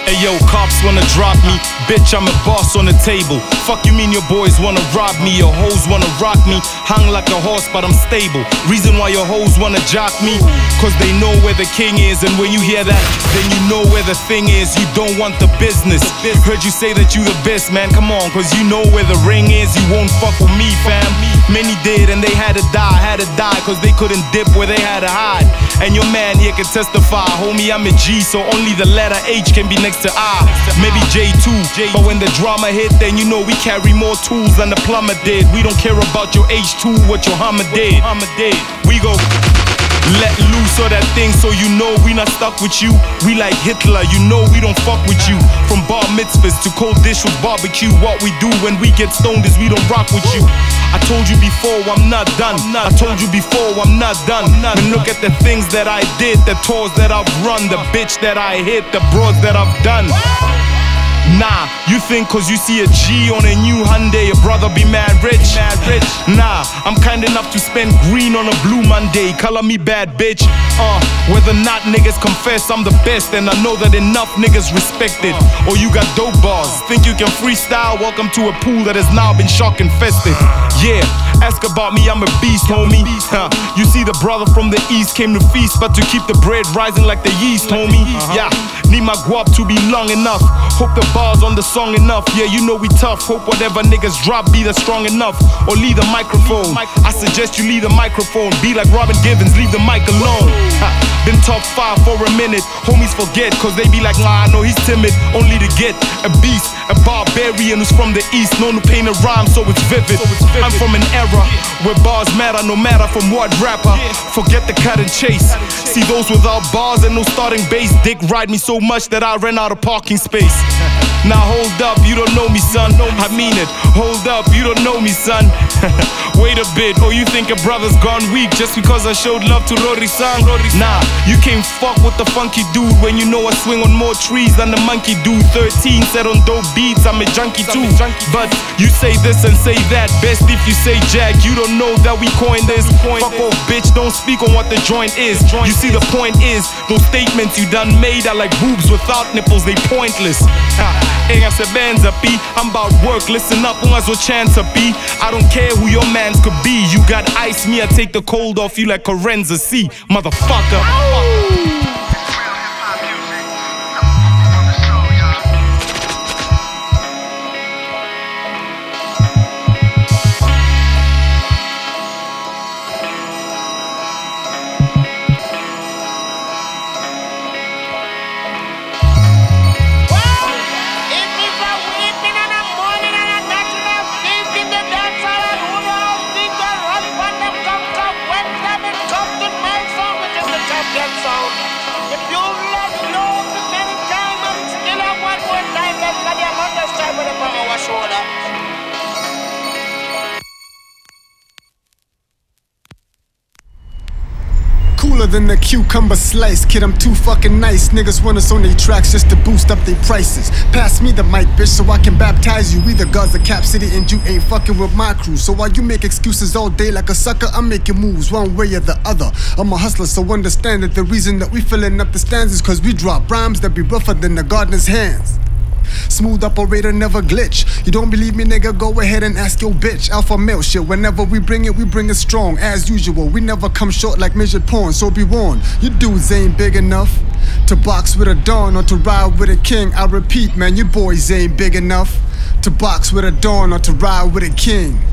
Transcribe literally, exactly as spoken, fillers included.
Hey yo, cops wanna drop me. Bitch, I'm a boss on the table. Fuck you mean your boys wanna rob me? Your hoes wanna rock me. Hung like a horse, but I'm stable. Reason why your hoes wanna jock me, cause they know where the king is. And when you hear that, then you know where the thing is. You don't want the business. Heard you say that you the best, man, come on. Cause you know where the ring is. You won't fuck with me, fam. Many did and they had to die, had to die. Cause they couldn't dip where they had to hide. And your man here can testify. Homie, I'm a G, so only the letter H can be next to I. Maybe J too, but when the drama hit, then you know we carry more tools than the plumber did. We don't care about your H two, what your Hummer did. We go let loose of that thing, so you know we not stuck with you. We like Hitler, you know we don't fuck with you. From bar mitzvahs to cold dish with barbecue. What we do when we get stoned is we don't rock with you. I told you before, I'm not done. I told you before, I'm not done. And look at the things that I did, the tours that I've run, the bitch that I hit, the broads that I've done. Nah, you think cause you see a G on a new Hyundai, your brother be mad rich? Mad rich? Nah, I'm kind enough to spend green on a blue Monday. Color me bad bitch. Uh, whether not niggas confess I'm the best, and I know that enough niggas respect it. Or you got dope bars, think you can freestyle? Welcome to a pool that has now been shark infested. Yeah, ask about me, I'm a beast, homie. Huh. You see the brother from the east came to feast, but to keep the bread rising like the yeast, homie. Yeah, need my guap to be long enough. Hope the bars on the song enough. Yeah, you know we tough. Hope whatever niggas drop be that strong enough. Or leave the microphone. I suggest you leave the microphone. Be like Robin Givens, leave the mic alone. Ha, been top five for a minute. Homies forget, cause they be like, nah, I know he's timid. Only to get a beast, a barbarian who's from the east, known to paint a rhyme so it's vivid. I'm from an era where bars matter, no matter from what rapper. Forget the cut and chase. See those without bars and no starting base. Dick ride me so much that I ran out of parking space. Now hold up, you don't know me, son. I mean it. Hold up, you don't know me, son. Wait a bit, or you think a brother's gone weak just because I showed love to Rory-san? Nah, you can't fuck with the funky dude when you know I swing on more trees than the monkey dude. thirteen said on dope beats, I'm a junkie too. But you say this and say that. Best if you say Jack, you don't know that we coined this. Fuck off, bitch, don't speak on what the joint is. You see the point is, those statements you done made are like boobs without nipples, they pointless. Engasebenza P, I'm about work, listen up, ungazo chance P. I don't care who your mans could be. You got ice, me I take the cold off you like Corenza C, motherfucker. Cooler than the cucumber slice. Kid, I'm too fucking nice. Niggas want us on they tracks just to boost up their prices. Pass me the mic, bitch, so I can baptize you. We the gods of Cap City and you ain't fucking with my crew. So while you make excuses all day like a sucker, I'm making moves one way or the other. I'm a hustler, so understand that the reason that we filling up the stands is cause we drop rhymes that be rougher than the gardener's hands. Smooth operator, never glitch. You don't believe me, nigga, go ahead and ask your bitch. Alpha male shit, whenever we bring it, we bring it strong. As usual, we never come short like measured porn, so be warned. You dudes ain't big enough to box with a Don or to ride with a king. I repeat, man, you boys ain't big enough to box with a Don or to ride with a king.